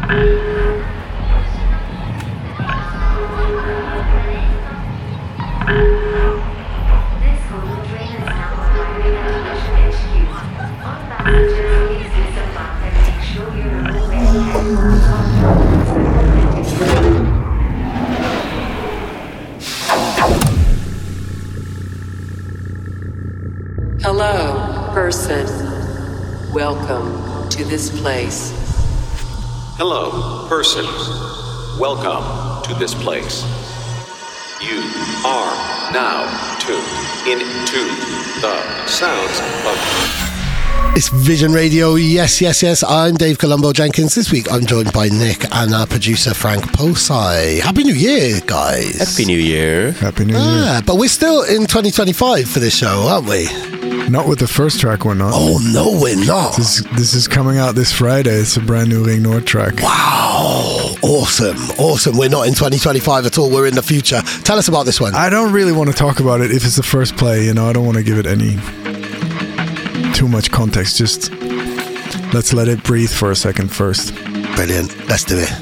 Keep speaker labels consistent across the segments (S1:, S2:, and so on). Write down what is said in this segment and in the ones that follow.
S1: Hello, person. Welcome to this place.
S2: Hello, person. Welcome to this place. You are now tuned into the sounds of...
S3: It's Vision Radio, yes. I'm Dave Colombo Jenkins. This week I'm joined by Nick and our producer Frank Posey. Happy New Year, guys.
S4: Happy New Year.
S5: Happy New Year.
S3: But we're still in 2025 for this show, aren't we?
S5: Not with the first track, we're not.
S3: Oh, no, we're not.
S5: This is coming out this Friday. It's a brand new Ring Noord track.
S3: Wow. Awesome. We're not in 2025 at all. We're in the future. Tell us about this one.
S5: I don't really want to talk about it if it's the first play. I don't want to give it any too much context. Just let's let it breathe for a second first.
S3: Brilliant. Let's do it.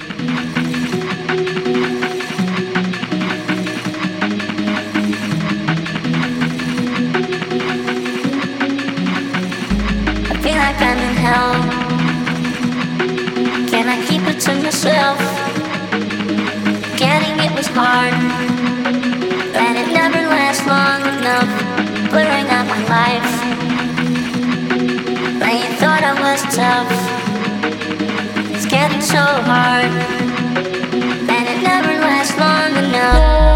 S6: I'm in hell. Can I keep it to myself? Getting it was hard, but it never lasts long enough. Blurring out my life. But you thought I was tough. It's getting so hard, and it never lasts long enough.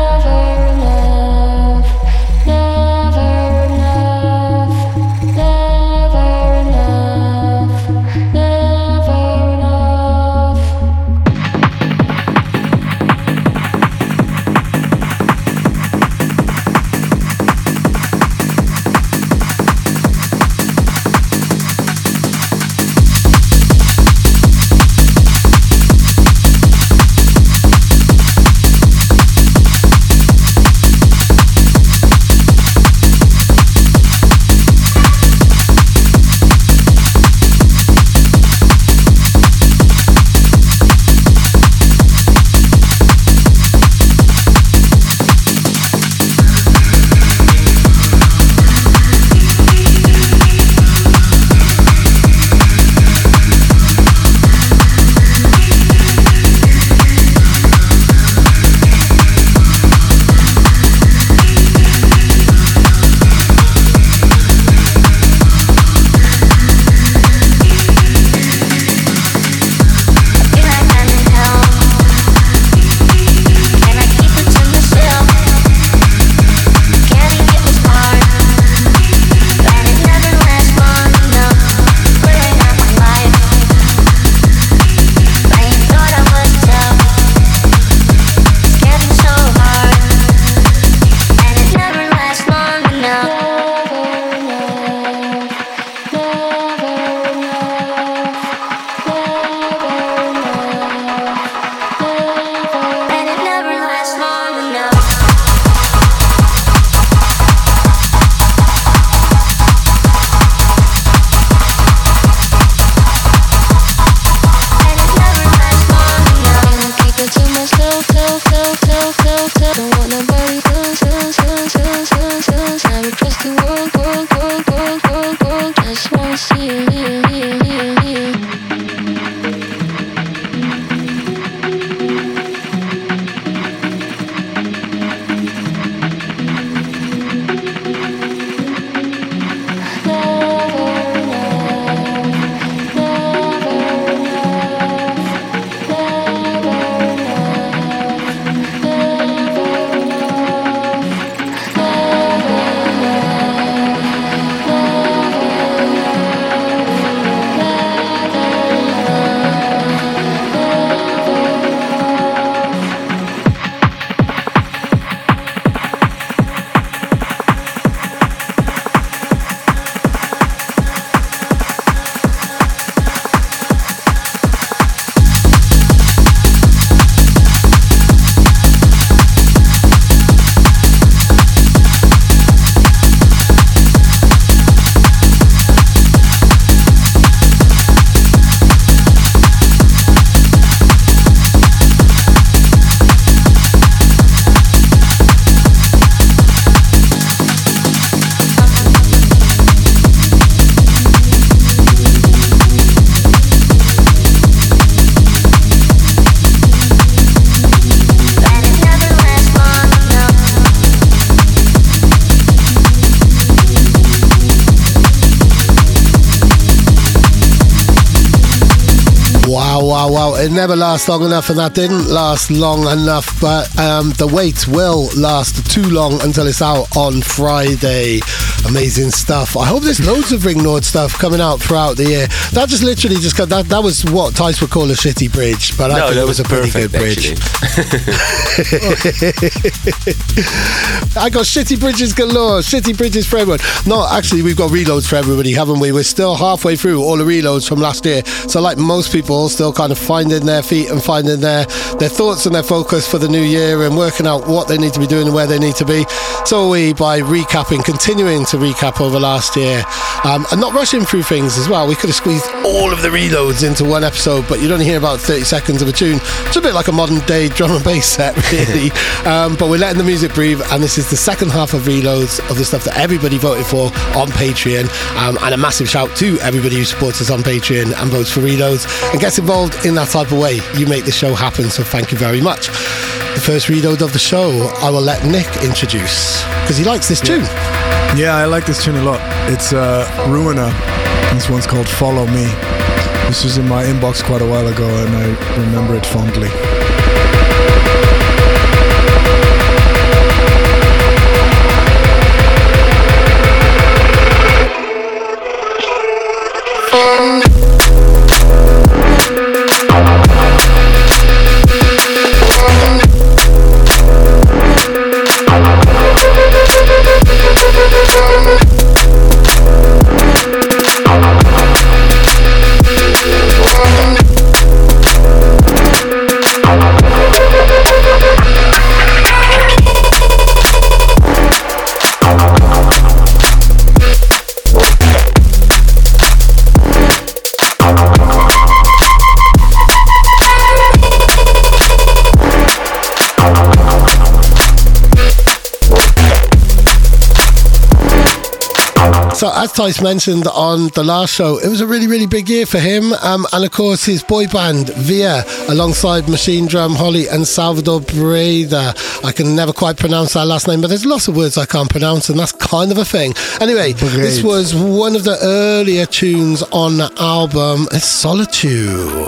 S3: Wow. It never lasts long enough, and that didn't last long enough, but the wait will last too long until it's out on Friday. Amazing stuff. I hope there's loads of Ring Nord stuff coming out throughout the year. That just literally just got, that was what Tice would call a shitty bridge, but I think it was a pretty good bridge. I got shitty bridges galore, shitty bridges for everyone. No, actually, we've got reloads for everybody, haven't we? We're still halfway through all the reloads from last year, so like most people, still kind of finding their feet and finding their thoughts and their focus for the new year and working out what they need to be doing and where they need to be. So we, by recapping, continuing to recap over last year, and not rushing through things as well. We could have squeezed all of the reloads into one episode, but you'd only hear about 30 seconds of a tune. It's a bit like a modern day drum and bass set, really. But we're letting the music breathe, and this is the second half of reloads of the stuff that everybody voted for on Patreon. And a massive shout to everybody who supports us on Patreon and votes for reloads and gets involved in that type of way. You make the show happen, so thank you very much. The first reload of the show, I will let Nick introduce, because he likes this tune.
S5: Yeah, I like this tune a lot. It's Ruina. This one's called Follow Me. This was in my inbox quite a while ago, and I remember it fondly.
S3: So as Tice mentioned on the last show, it was a really, really big year for him. And of course, his boy band, Via, alongside Machine Drum Holly and Salvador Breda. I can never quite pronounce that last name, but there's lots of words I can't pronounce, and that's kind of a thing. Anyway, this was one of the earlier tunes on the album, Solitude.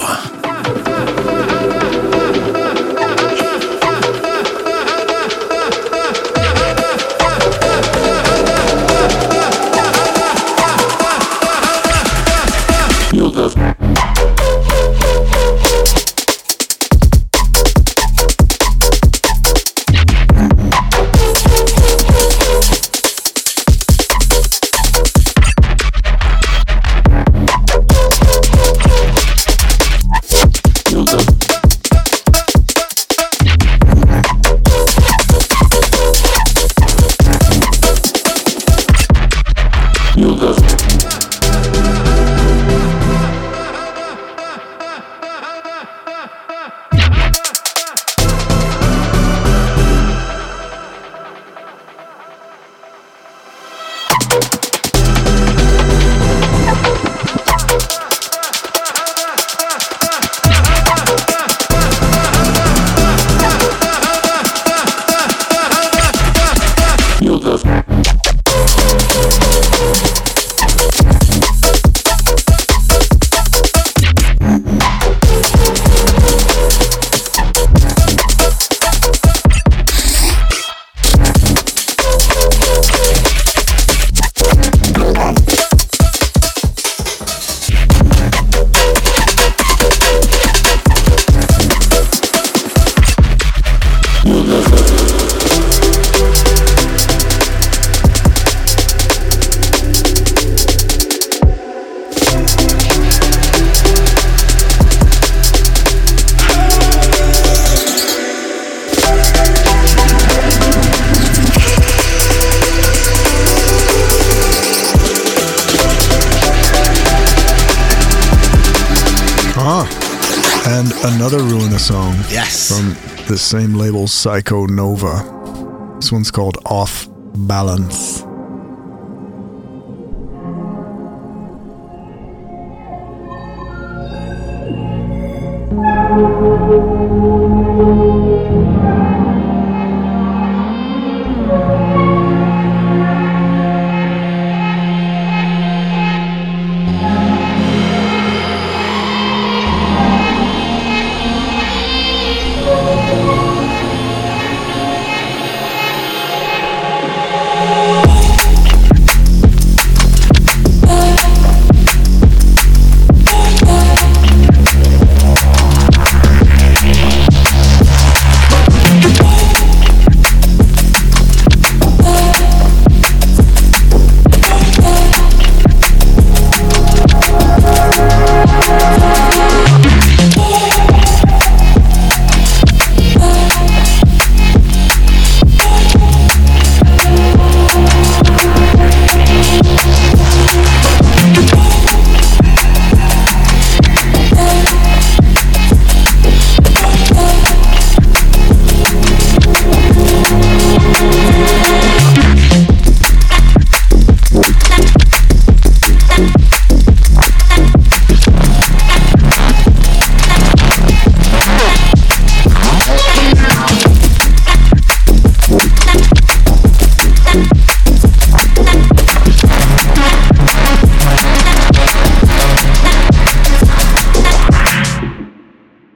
S5: Another Ruina song.
S3: Yes.
S5: From the same label, Psycho Nova. This one's called Off Balance.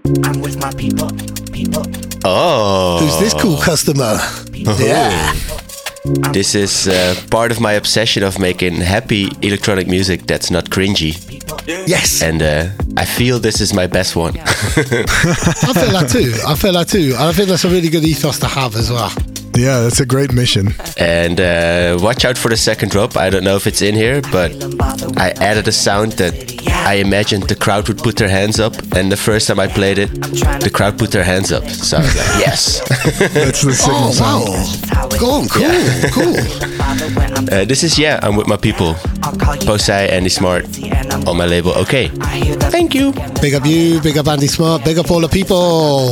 S4: I'm with my people, people.
S7: Oh.
S3: Who's this cool customer? Yeah.
S7: This is part of my obsession of making happy electronic music that's not cringy.
S3: Yes.
S7: And I feel this is my best one.
S3: I feel that too. And I think that's a really good ethos to have as well.
S5: Yeah, that's a great mission.
S7: And watch out for the second drop. I don't know if it's in here, but I added a sound that I imagined the crowd would put their hands up. And the first time I played it, the crowd put their hands up. So I was like, yes.
S5: That's the signal sound.
S3: Wow. Cool.
S7: This is I'm with my people. Posei, Andy Smart on my label. Okay. Thank you.
S3: Big up you, big up Andy Smart, big up all the people.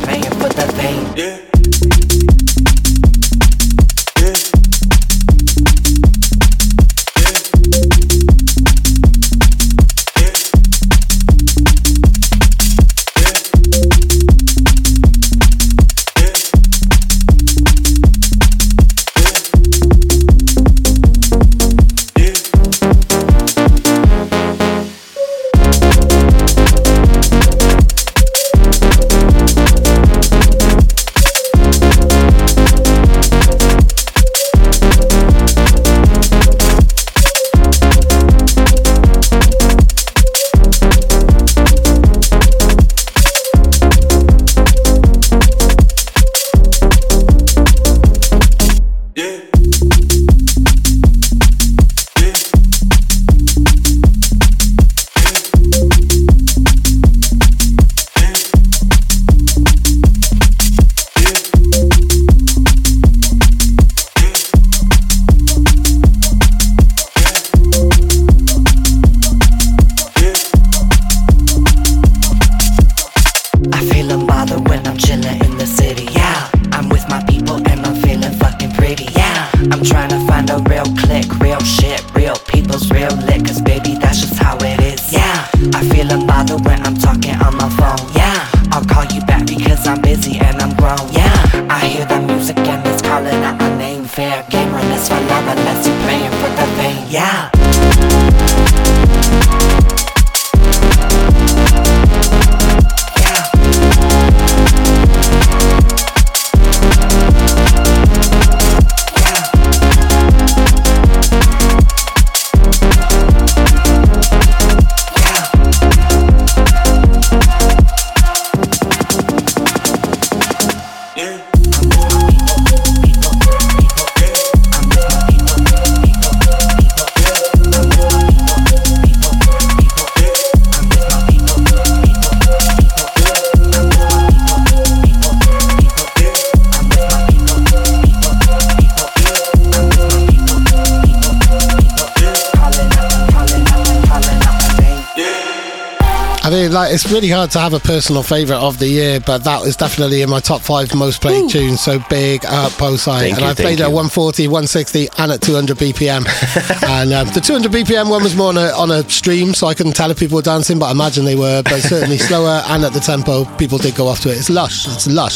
S3: It's really hard to have a personal favourite of the year, but that is definitely in my top 5 most played tunes. So big up Posei. And I played at 140, 160 and at 200 BPM. And the 200 BPM one was more on a stream, so I couldn't tell if people were dancing, but I imagine they were, but certainly slower and at the tempo, people did go off to it. It's lush.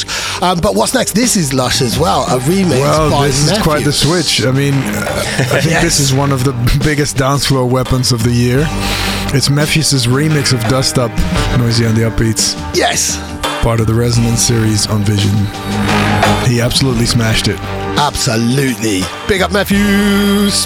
S3: But what's next? This is lush as well, a remix by
S5: this is
S3: Nephews.
S5: quite the switch. I mean, I think this is one of the biggest dance floor weapons of the year. It's Mepheus' remix of Dust Up, Noisy on the Upbeats.
S3: Yes!
S5: Part of the Resonance series on Vision. He absolutely smashed it.
S3: Absolutely. Big up Mepheus!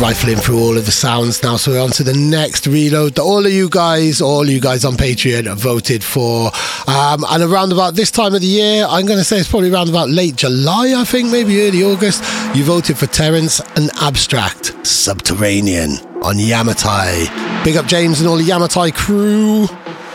S3: rifling through all of the sounds now, so we're on to the next reload that all of you guys on Patreon voted for. And around about this time of the year, I'm going to say it's probably around about late July, I think, maybe early August, you voted for Terence and Abstract, Subterranean on Yamatai. Big up James and all the Yamatai crew.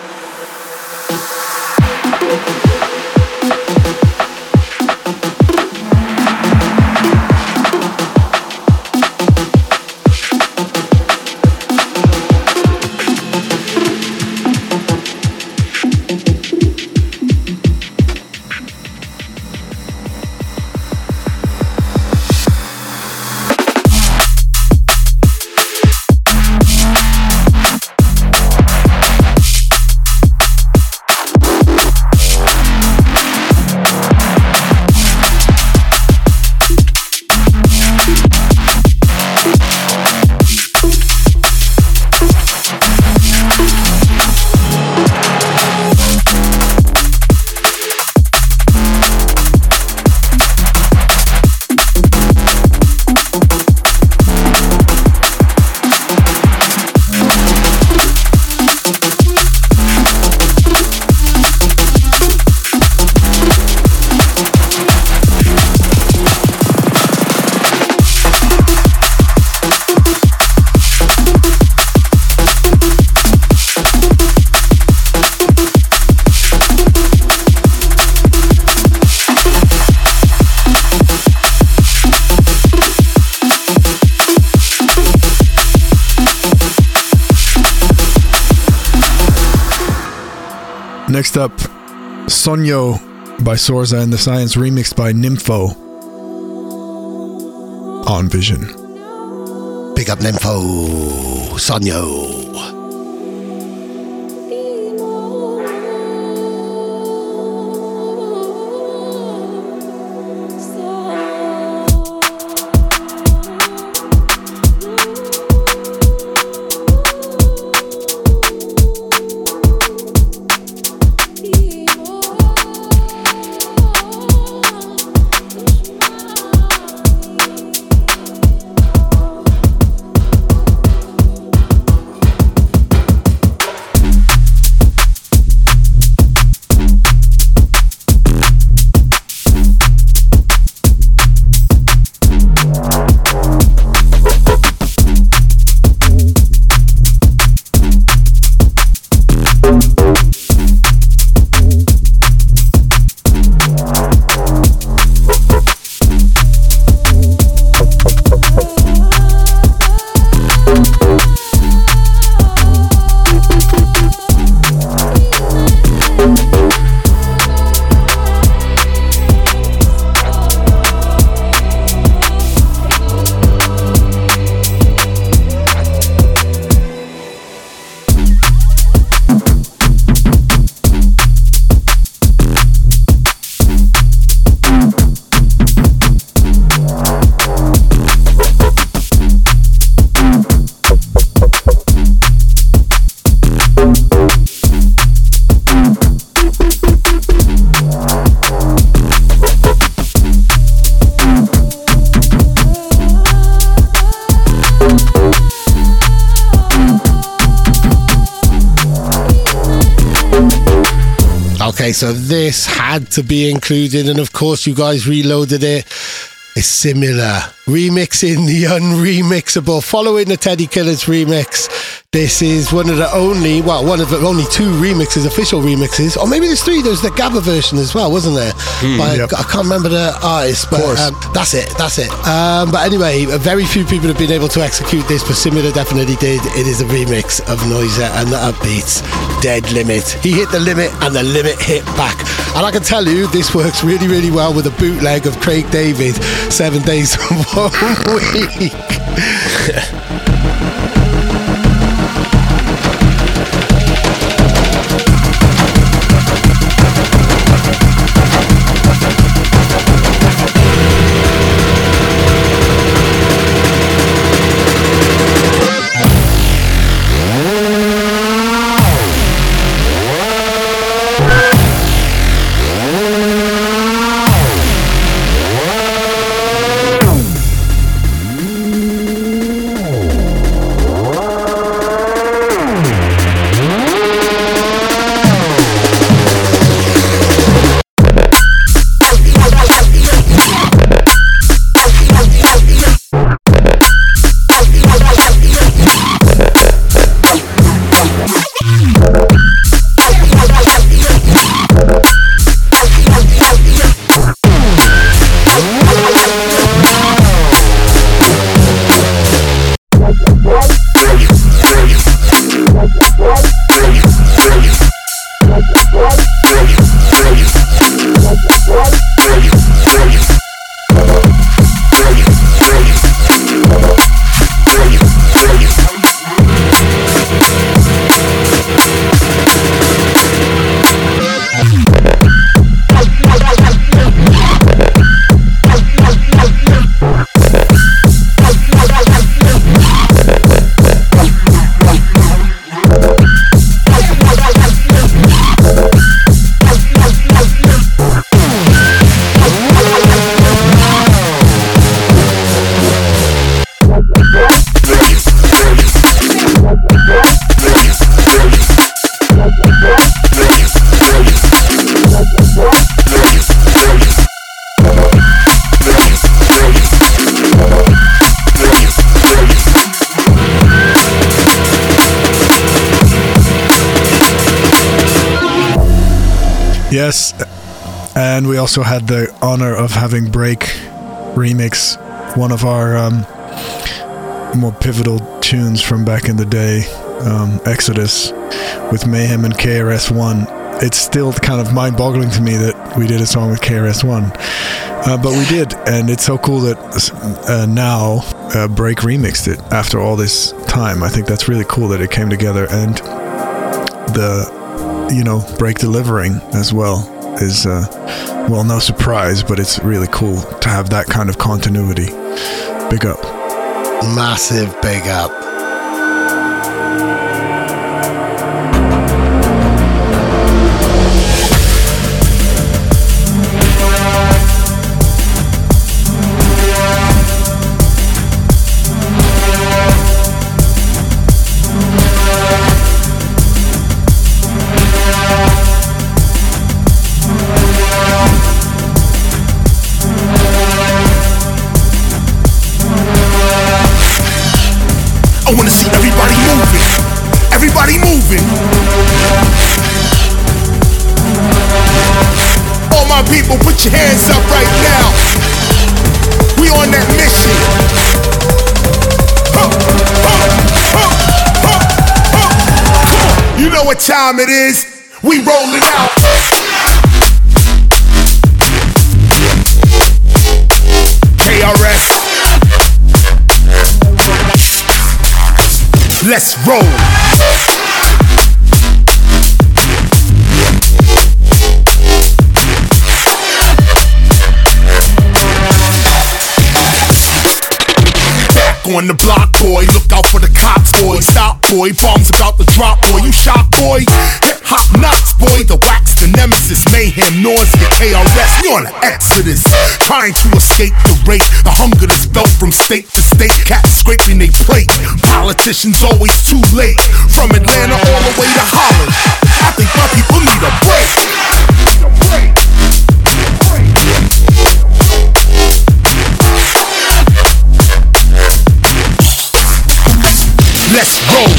S5: Next up, Sonyo by Sorza and the Science, remixed by Nympho on Vision.
S3: Big up Nympho, Sonyo. Okay, so this had to be included, and of course you guys reloaded it. It's similar. Remixing the unremixable. Following the Teddy Killers remix, this is one of the only two remixes, official remixes, or maybe there's three. There's the Gabba version as well, wasn't there?
S5: Yep.
S3: I can't remember the artist, but that's it. But anyway, very few people have been able to execute this, but Simula definitely did. It is a remix of Noiser and the Upbeats, Dead Limit. He hit the limit and the limit hit back. And I can tell you, this works really, really well with a bootleg of Craig David, 7 Days of 1 Week.
S5: Yes, and we also had the honor of having Break remix one of our more pivotal tunes from back in the day, Exodus, with Mayhem and KRS-One. It's still kind of mind-boggling to me that we did a song with KRS-One, but we did, and it's so cool that now Break remixed it after all this time. I think that's really cool that it came together, and the Break delivering as well is well, no surprise, but it's really cool to have that kind of continuity. Big up.
S3: Massive big up.
S8: I wanna see everybody moving. Everybody moving. All my people, put your hands up right now. We on that mission. Come on. You know what time it is. We rolling out. KRS. Let's roll. Back on the block, boy. Look out for the cops, boy. Stop, boy. Bombs about to drop, boy. You shot, boy. Hip hop knocks, boy. The wax, the nemesis, mayhem, nausea, KRS. We on an exodus, trying to escape the rape. The hunger that's felt from state to state. Cats scraping they plate. Politicians always too late. From Atlanta all the way to Holland. I think my people need a break. Let's roll.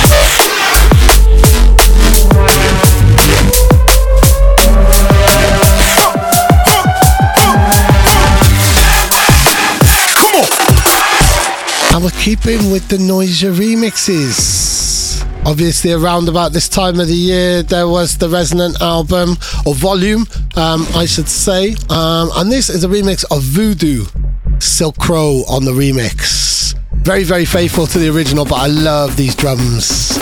S3: And we're keeping with the Noisia remixes. Obviously, around about this time of the year, there was the Resonant album, or volume, I should say. And this is a remix of Voodoo, Silk Crow on the remix. Very, very faithful to the original, but I love these drums.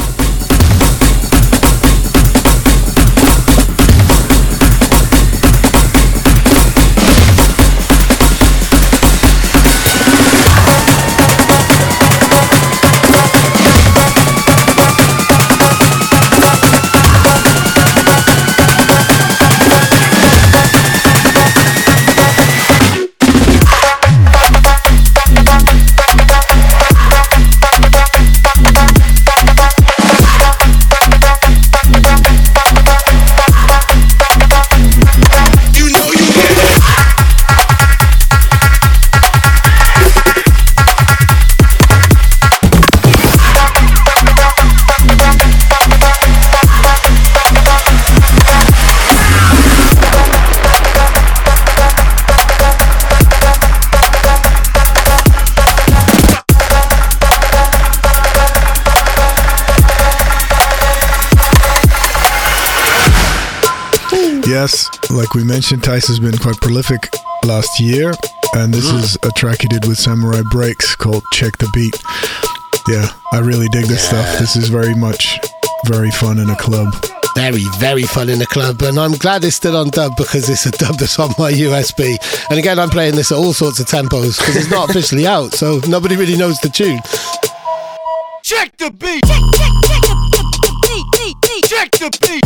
S5: Yes, like we mentioned, Tice has been quite prolific last year, and this is a track he did with Samurai Breaks called Check the Beat. Yeah, I really dig this stuff. This is very fun in a club.
S3: Very, very fun in the club, and I'm glad it's still on dub because it's a dub that's on my USB. And again, I'm playing this at all sorts of tempos because it's not officially out, so nobody really knows the tune.
S8: Check the beat. Check the beat. Check the beat.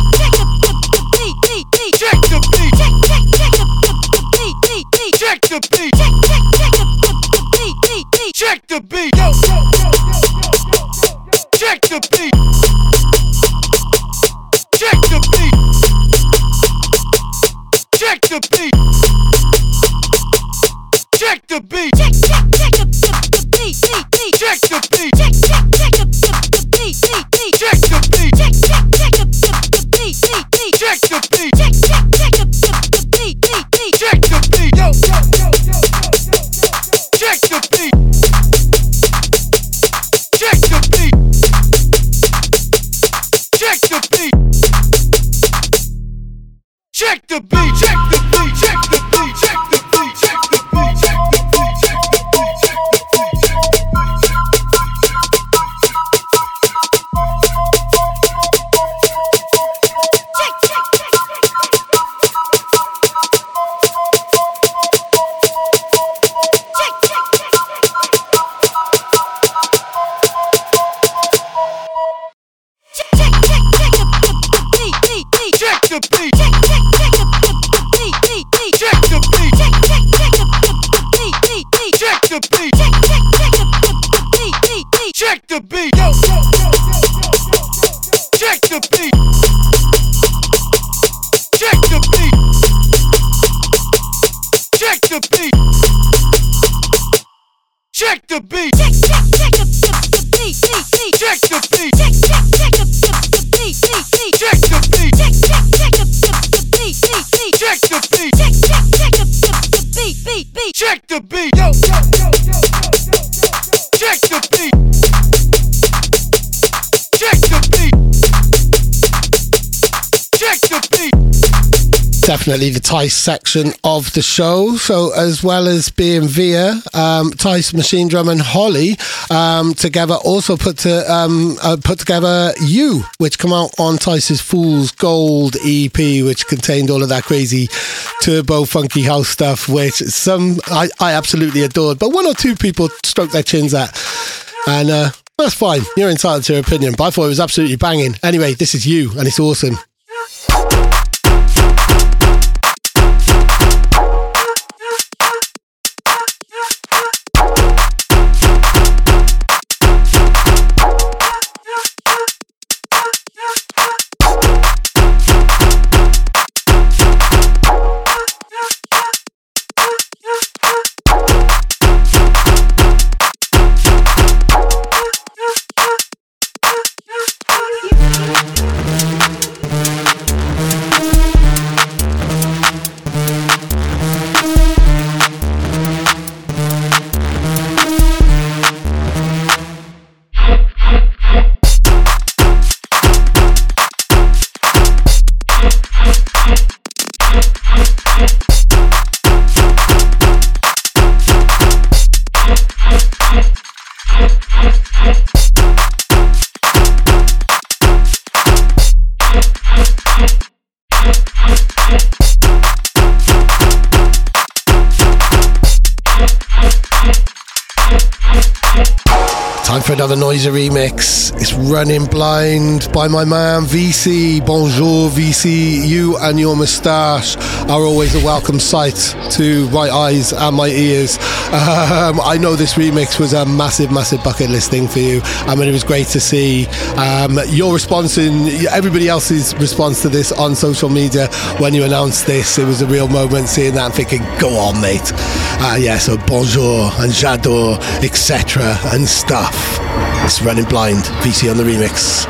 S8: Check the beat. Check the beat. Check the beat. Check the beat. Check the beat. Check the beat. Check the beat. Check the beat. Check the beat. Check the beat. Check the beat. the beat, check the beat, check the beat, check the beat, check the beat, check the beat, check the beat, check the beat, check the
S3: Definitely the Tice section of the show. So as well as being Via, Tice, Machine Drum and Holly together also put together You, which come out on Tice's Fool's Gold EP, which contained all of that crazy turbo funky house stuff, which some I absolutely adored, but one or two people stroked their chins at, and that's fine, you're entitled to your opinion, but I thought it was absolutely banging. Anyway, this is You and it's awesome. Time for another Noisia remix. It's Running Blind by my man VC. Bonjour VC, you and your moustache are always a welcome sight to my eyes and my ears. I know this remix was a massive bucket list thing for you. I mean, it was great to see your response and everybody else's response to this on social media when you announced this. It was a real moment seeing that and thinking, go on mate. Yeah, so bonjour and j'adore, etc. and stuff. It's Running Blind, VC on the remix.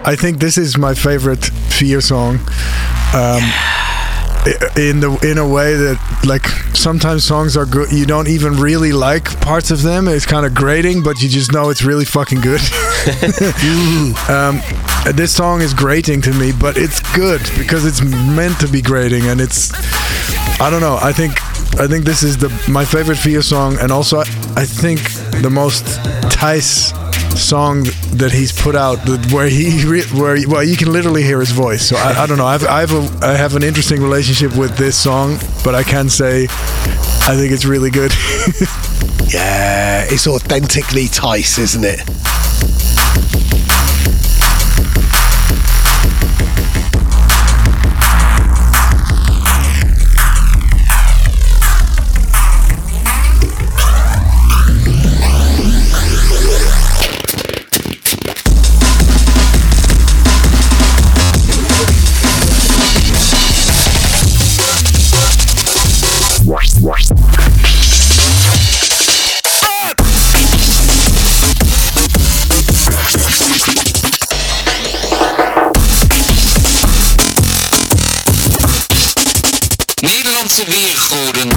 S5: I think this is my favorite Fear song. In a way that, like, sometimes songs are good, you don't even really like parts of them, it's kind of grating, but you just know it's really fucking good. This song is grating to me, but it's good because it's meant to be grating, and it's, I don't know, I think this is my favorite Fear song, and also I think the most Thijs song that he's put out, where you can literally hear his voice. So I don't know. I have an interesting relationship with this song, but I can say I think it's really good.
S3: Yeah, it's authentically Thijs, isn't it?
S9: Nederlandse weergoden.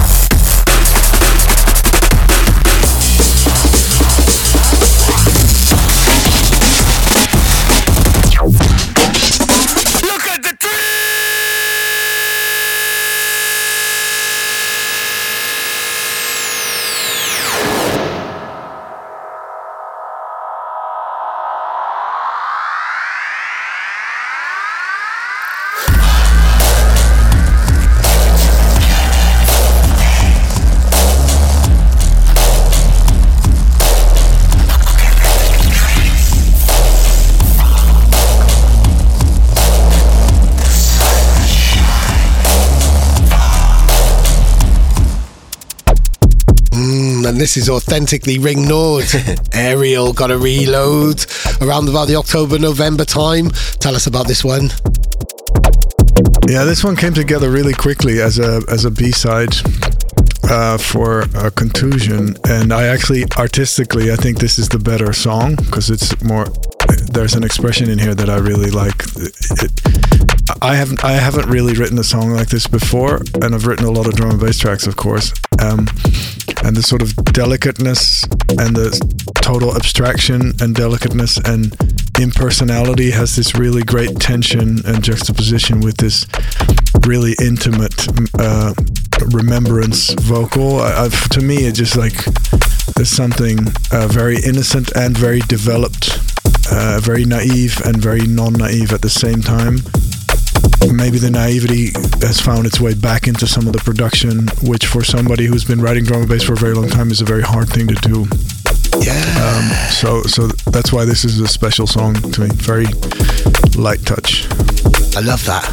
S3: And this is authentically Ring Nord. Ariel got a reload around about the October-November time. Tell us about this one.
S5: Yeah, this one came together really quickly as a B-side for a Contusion, and I actually artistically I think this is the better song because it's more. There's an expression in here that I really like. I haven't really written a song like this before, and I've written a lot of drum and bass tracks, of course. And the sort of delicateness and the total abstraction and delicateness and impersonality has this really great tension and juxtaposition with this really intimate remembrance vocal. To me, it just like there's something very innocent and very developed, very naive and very non-naive at the same time. Maybe the naivety has found its way back into some of the production, which for somebody who's been writing drum and bass for a very long time is a very hard thing to do.
S3: Yeah.
S5: So that's why this is a special song to me. Very light touch.
S3: I love that.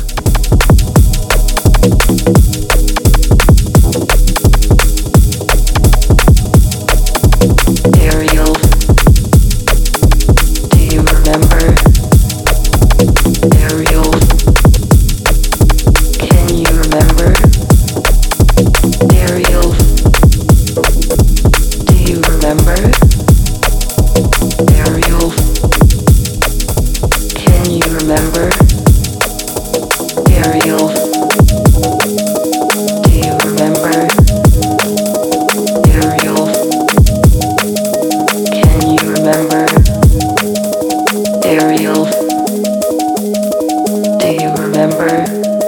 S1: Ariel, do you remember? Ariel, can you remember? Ariel, do you remember? Ariel, can you remember? Ariel, do you remember? Ariel, can you remember? Ariel, do you remember?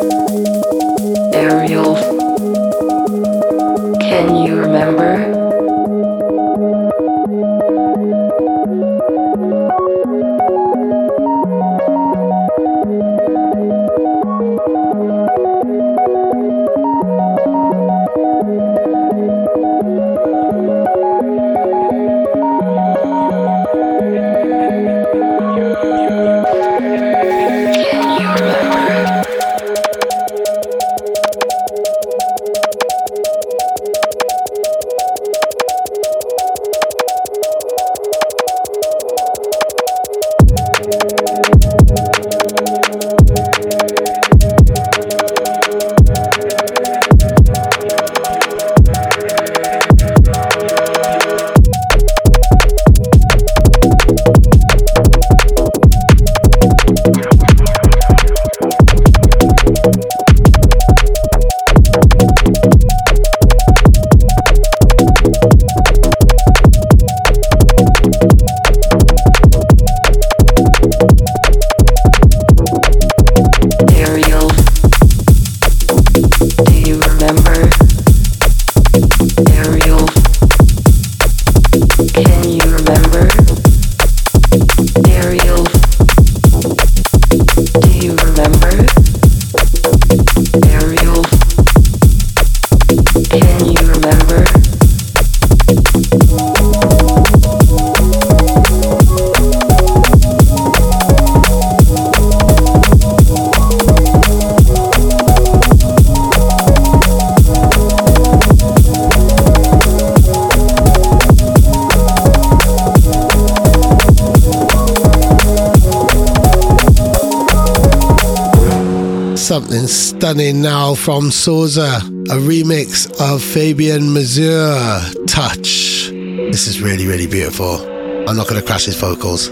S1: Ariel, can you remember?
S3: Something stunning now from Souza, a remix of Fabian Mazur, Touch. This is really, really beautiful. I'm not going to crash his vocals.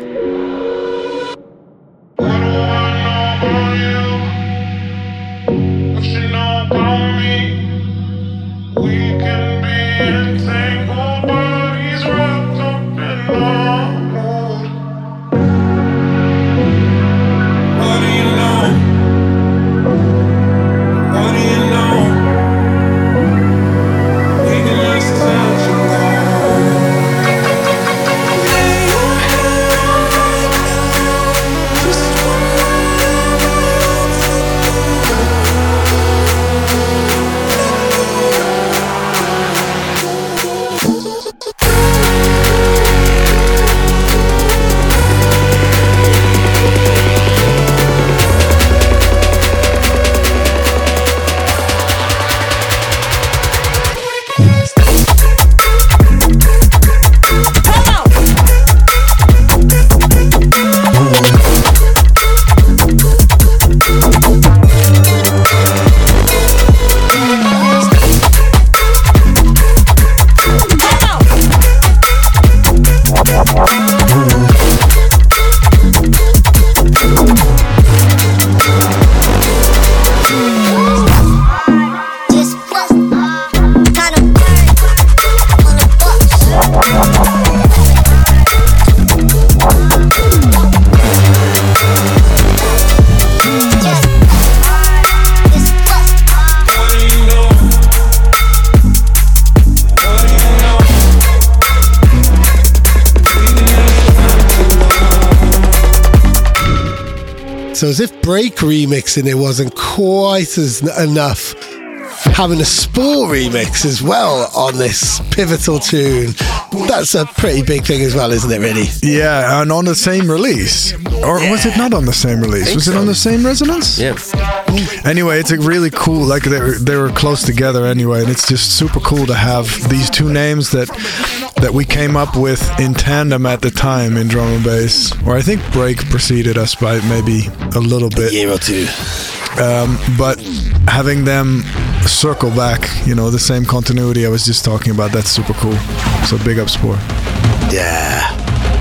S3: So as if break remixing it wasn't quite as enough, having a sport remix as well on this pivotal tune, that's a pretty big thing as well, isn't it, really?
S5: Yeah, and on the same release. Or was it not on the same release? Was it on the same Resonance?
S7: Yeah.
S5: Anyway, it's a really cool, like they were close together anyway, and it's just super cool to have these two names that we came up with in tandem at the time in drum and bass. Or I think Break preceded us by maybe a little bit.
S3: A year or two.
S5: But having them circle back, you know, the same continuity I was just talking about, that's super cool. So big up Spore.
S3: Yeah.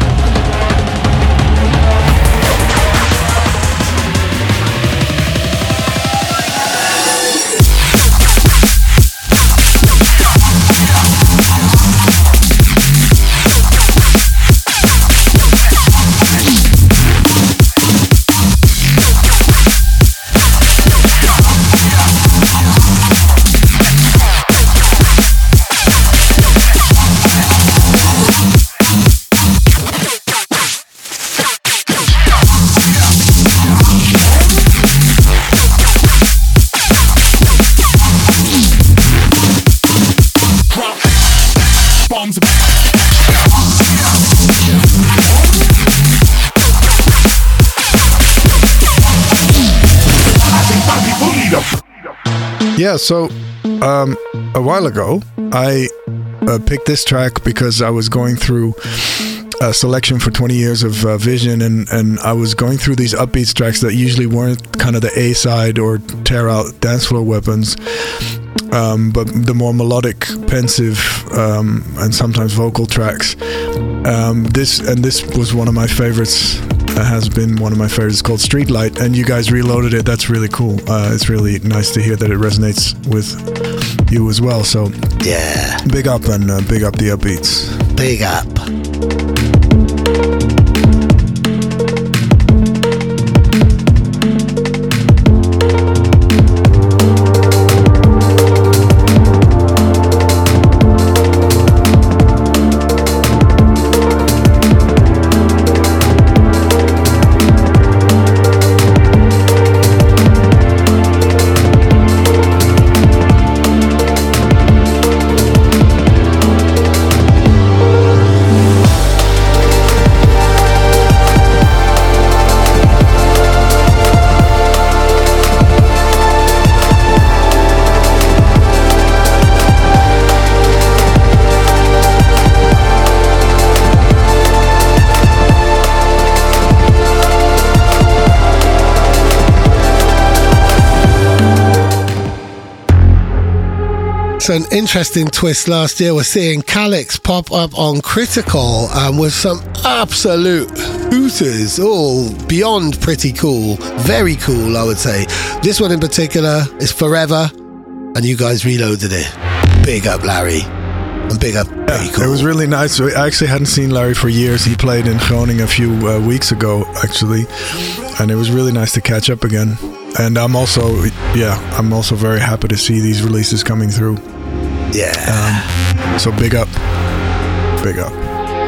S5: Yeah, so a while ago, I picked this track because I was going through a selection for 20 years of Vision, and I was going through these upbeat tracks that usually weren't kind of the A-side or tear-out dance floor weapons, but the more melodic, pensive, and sometimes vocal tracks. This was one of my favorites. Has been one of my favorites, called Streetlight, and you guys reloaded it. That's really cool. It's really nice to hear that it resonates with you as well. So
S3: yeah,
S5: big up and big up the upbeats.
S3: Big up. an interesting twist last year. We're seeing Calix pop up on Critical with some absolute hooters, all beyond pretty cool. Very cool, I would say. This one in particular is Forever, and you guys reloaded it. Big up, Larry. And big up, pretty cool.
S5: It was really nice. I actually hadn't seen Larry for years. He played in Groningen a few weeks ago, actually, and it was really nice to catch up again. And I'm also very happy to see these releases coming through.
S3: Yeah.
S5: So big up. Big up.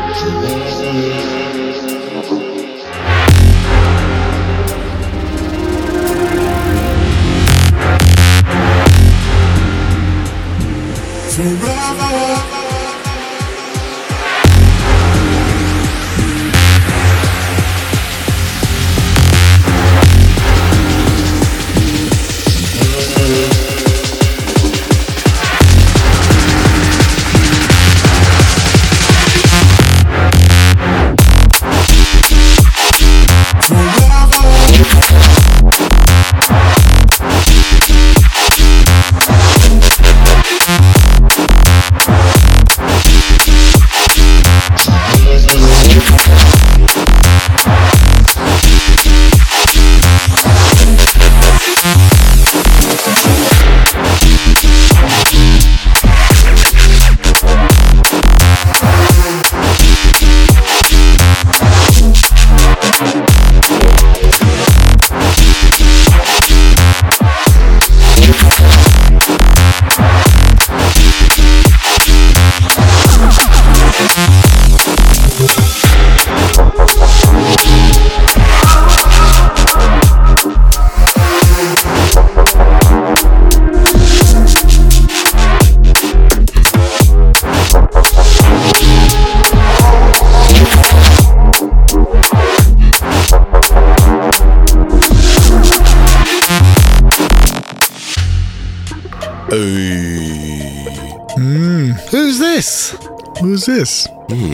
S5: Who's this?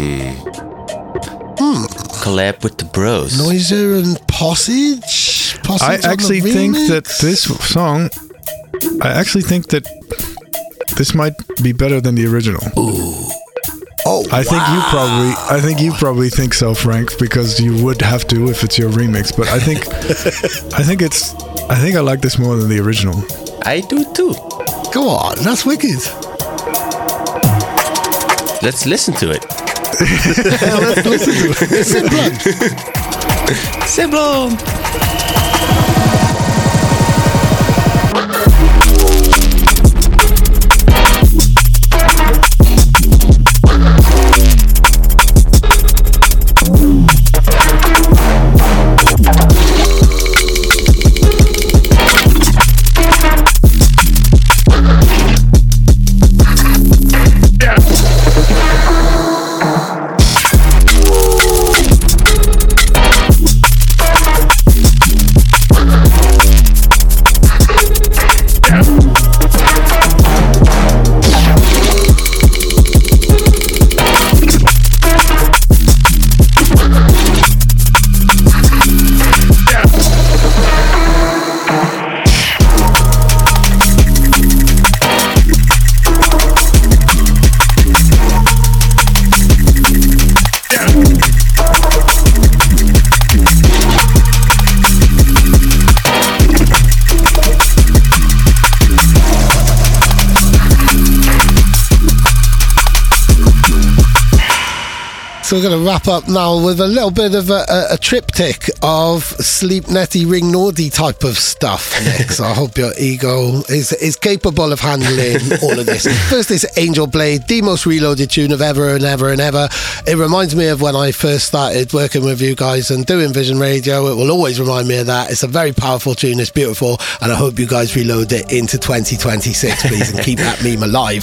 S7: Collab with the Bros.
S3: Noiser and Possage?
S5: I actually think that this song, this might be better than the original.
S3: Ooh. Oh,
S5: I think you probably think so, Frank, because you would have to if it's your remix. But I think I like this more than the original.
S7: I do too.
S3: Go on, that's wicked.
S7: Let's listen to it.
S3: Let's listen to it.
S7: Simple.
S3: So we're going to wrap up now with a little bit of a triptych of Sleep Netty Ring Naughty type of stuff next. I hope your ego is capable of handling all of this. First is Angel Blade, the most reloaded tune of ever and ever and ever. It reminds me of when I first started working with you guys and doing Vision Radio. It will always remind me of that. It's a very powerful tune. It's beautiful. And I hope you guys reload it into 2026, please, and keep that meme alive.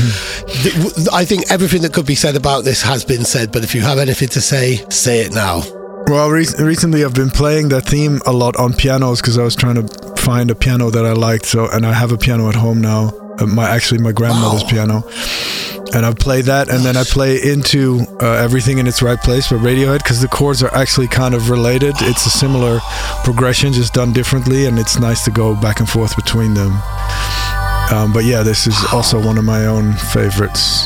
S3: I think everything that could be said about this has been said, but if you have anything to say it now.
S5: Well, recently I've been playing that theme a lot on pianos because I was trying to find a piano that I liked. And I have a piano at home now. My grandmother's piano. And I play that, and then I play into Everything in Its Right Place by Radiohead, because the chords are actually kind of related. It's a similar progression, just done differently, and it's nice to go back and forth between them. But yeah, this is also one of my own favorites.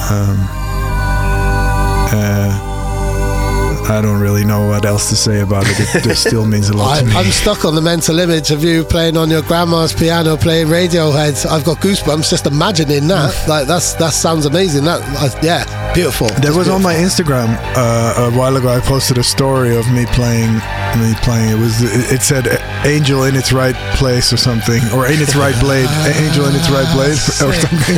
S5: I don't really know what else to say about it. It just still means a lot to me.
S3: I'm stuck on the mental image of you playing on your grandma's piano, playing Radiohead. I've got goosebumps just imagining that. Like that sounds amazing. Yeah, beautiful.
S5: There was on my Instagram a while ago. I posted a story of me playing. It said "Angel in its right place" or something, or "In its right blade." Angel in its right blade or something.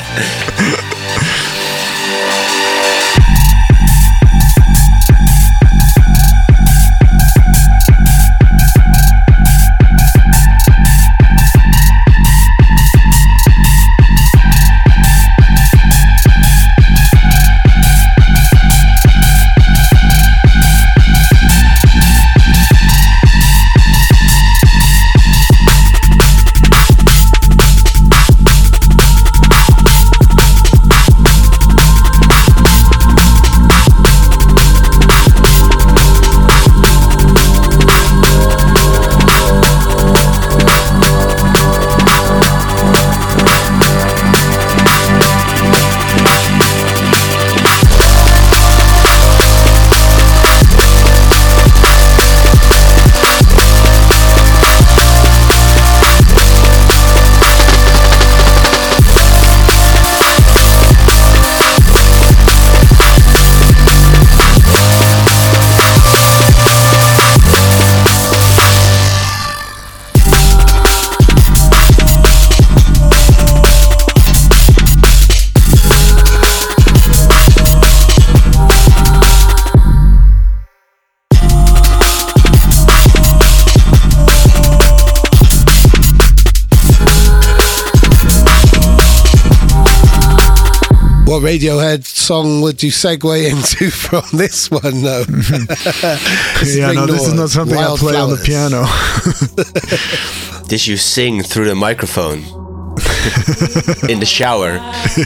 S3: What Radiohead song would you segue into from this one, though?
S5: This is not something I play on the piano.
S7: Did you sing through the microphone in the shower?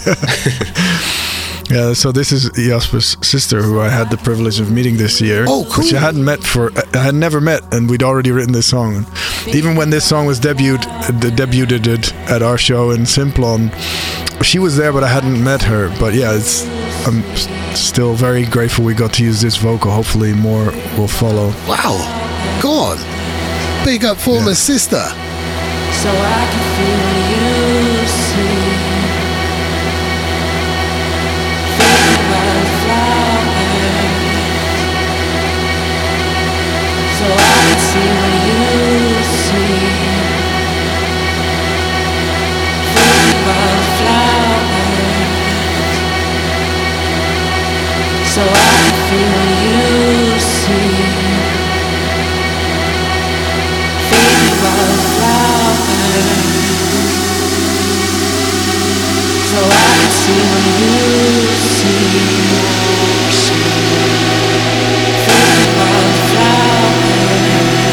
S5: Yeah, so this is Jasper's sister, who I had the privilege of meeting this year.
S3: Oh, cool.
S5: Which I had never met, and we'd already written this song. Even when this song was debuted at our show in Simplon, she was there, but I hadn't met her. But yeah, I'm still very grateful we got to use this vocal. Hopefully more will follow.
S3: Wow, go on. Big up former sister.
S10: So I can feel you sing. So I can see what you see. Fading wildflowers. So I can feel what you see. Fading wildflowers. So I can see what you see. Fading wildflowers.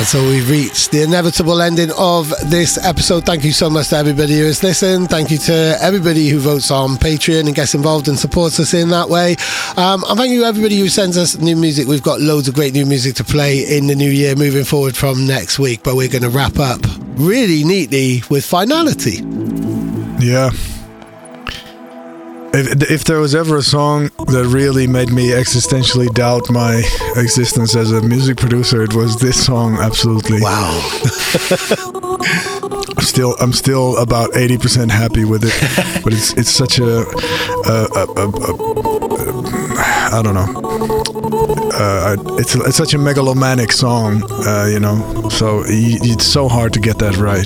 S3: And so we've reached the inevitable ending of this episode. Thank you so much to everybody who has listened. Thank you to everybody who votes on Patreon and gets involved and supports us in that way. And thank you to everybody who sends us new music. We've got loads of great new music to play in the new year moving forward from next week. But we're going to wrap up really neatly with Finality.
S5: Yeah. If there was ever a song that really made me existentially doubt my existence as a music producer, it was this song. Absolutely.
S3: Wow.
S5: I'm still about 80% happy with it, but it's such a I don't know. It's such a megalomanic song, So it's so hard to get that right.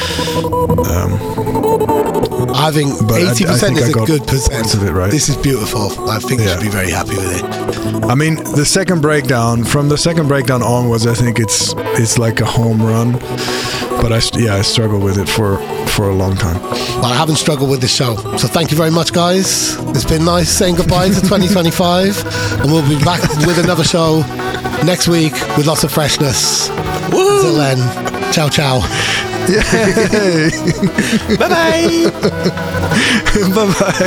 S3: I think 80% is a good percent
S5: of it, right?
S3: This is beautiful. I think you should be very happy with it.
S5: I mean, the second breakdown, from the second breakdown onwards, I think it's like a home run. But I struggle with it for a long time.
S3: Well, I haven't struggled with the show. So thank you very much, guys. It's been nice saying goodbye to 2025. And we'll be back with another show next week with lots of freshness. Woo! Until then, ciao, ciao.
S5: Yay!
S7: Bye-bye!
S5: Bye-bye!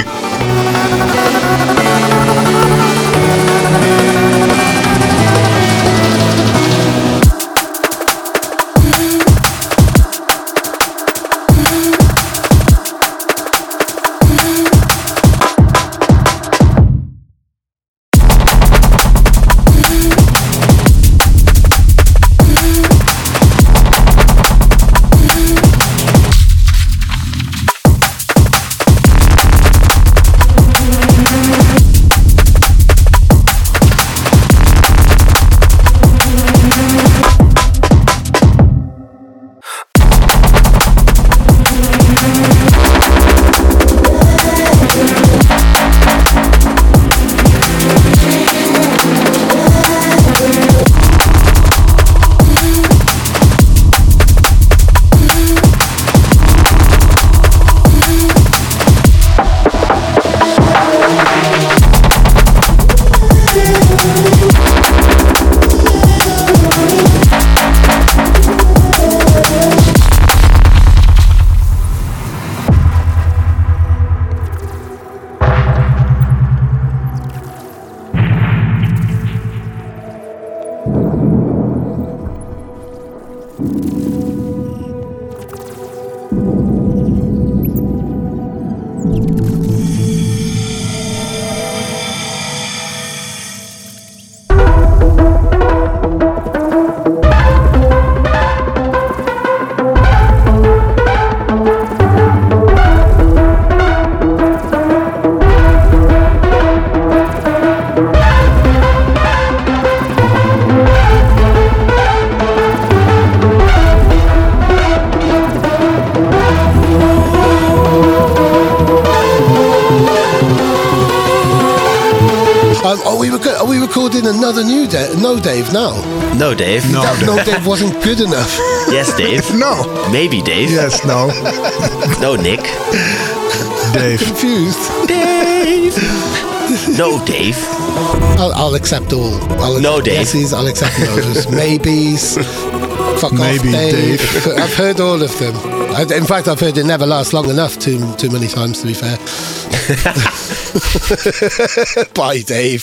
S3: Are we recording another new Dave? No, Dave, no.
S7: No, Dave.
S5: No,
S3: No, Dave wasn't good enough.
S7: Yes, Dave.
S5: No.
S7: Maybe, Dave.
S5: Yes, no.
S7: No, Nick.
S5: Dave.
S3: Confused.
S7: Dave. No, Dave.
S3: I'll accept all.
S7: No, Dave.
S3: Yeses, I'll accept no's. Maybes. Fuck
S5: Maybe,
S3: off, Dave.
S5: Dave.
S3: I've heard all of them. In fact, I've heard it never lasts long enough too many times, to be fair. Bye, Dave.